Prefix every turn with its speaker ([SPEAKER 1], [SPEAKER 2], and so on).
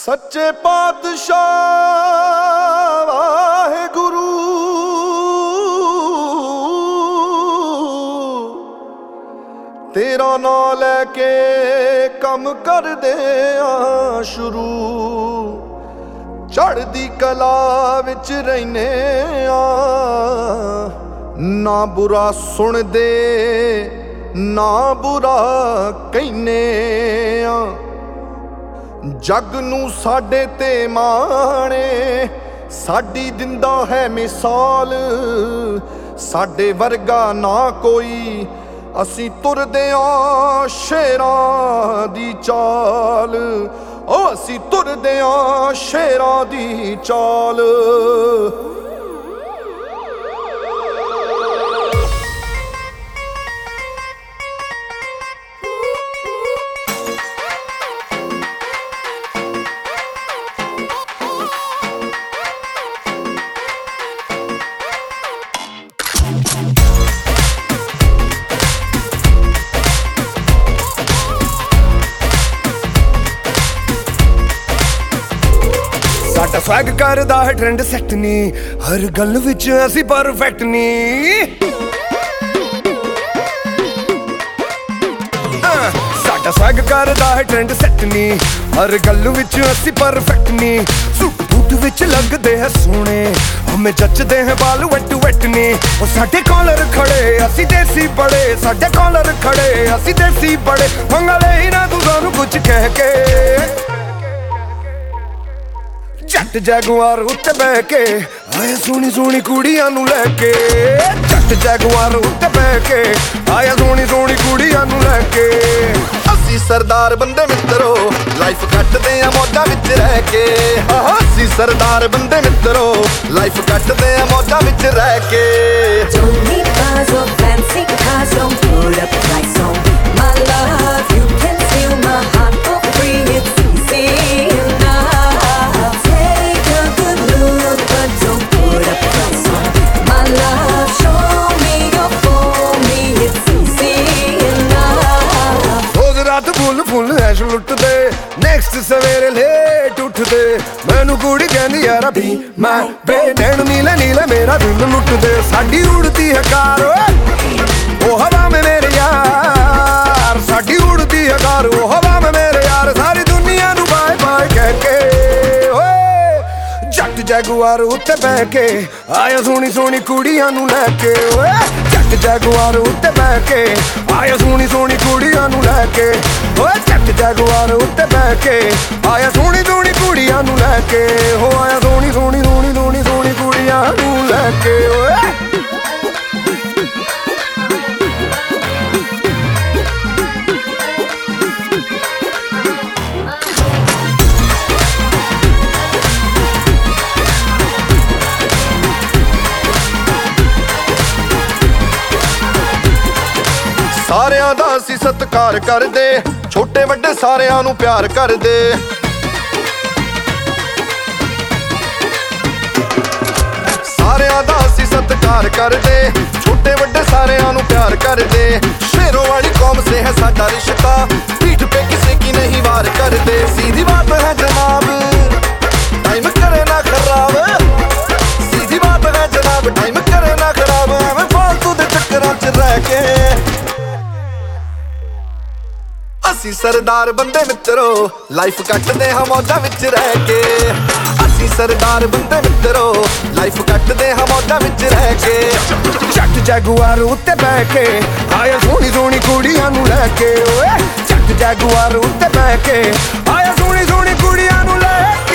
[SPEAKER 1] सच्चे पातशाह वाहेगुरु तेरा नाम लैके कम कर दे शुरू चढ़दी कला विच रहने ना बुरा सुन दे ना बुरा कहने जग नू साडे ते माणे साडी दिंदा है मिसाल साडे वर्गा ना कोई असी तुरदे आ शेरां दी चाल ओ असी तुरदे आ शेरां दी चाल।
[SPEAKER 2] साडा स्वैग करदा है ट्रेंड सैट नी हर गल विच असी परफेक्ट नी साडा स्वैग करदा है ट्रेंड सैट नी हर गल विच असी परफेक्ट नी सूट बूट विच लगदे है सोने हमें जचदे हैं बाल वट वट नी ओ साडे कॉलर खड़े असी देसी बड़े साडे कॉलर खड़े असी देसी बड़े मंगले ही ना तू सानू कुछ कह के जट जैगुआर उत्ते बह के आया सोनी सोनी कुड़ियां नू लैके जट जैगुआर उत्ते बह के आया सोनी सोनी कुड़ियां नू लैके
[SPEAKER 1] असी सरदार बंदे मित्रो लाइफ कटदे आ मौजा विच रह के असी सरदार बंदे मित्रो लाइफ कटदे आ मौजा विच रह के।
[SPEAKER 3] Don't need cars or fancy cars, don't put up a price on my love. You can steal my heart for free, it's easy enough. Take a good look, but don't put up a price on my love. Show me you're for me, it's easy enough.
[SPEAKER 2] रोज रात full full ऐश लुटदे next सवेरे late उठदे मैनू कुड़ी कहंदी यार भी मैं बे नैन नीले नीले मेरा दिल लुटदे साडी उड़दी है कार ओ हवा में मेरे यार साडी उड़दी है कार ओ हवा में मेरे यार सारी दुनिया नू बाय बाय कह के ओए जट जैगुआर उत्ते बह के आया सोनी सोनी कुड़ियां नू लैके ओए जट जैगुआर उत्ते बह के आया सोनी सोनी कुड़ियां नू लैके ओए जट जैगुआर उत्ते बह के आया सोनी सोनी कुड़ियां नू लैके हो आया सोनी सोनी सोनी सोनी सोनी कुड़ियां नू लैके ओए
[SPEAKER 1] सारियां दा असी सत्कार करदे छोटे वड्डे सारियां नू प्यार करदे सारियां दा असी सत्कार करदे छोटे वड्डे सारियां नू प्यार करदे शेरों वाली कौम से है साडा रिश्ता पीठ पे किसी की नहीं वार करदे सीधी बात है जनाब टाइम करे ना खराब सीधी बात है जनाब टाइम करे ना खराब एवें फालतू दे चक्करां च रह के असी सरदार बंदे मित्रो लाइफ कटदे हां मौजा विच रह के असी सरदार बंदे मित्रो लाइफ कटदे हां मौजा विच रह के
[SPEAKER 2] जट जैगुआर उत्ते बह के आया सोनी सोनी कुड़ियां नू लैके ओए जट जैगुआर उत्ते बह के आया सोनी सोनी कुड़ियां नू लैके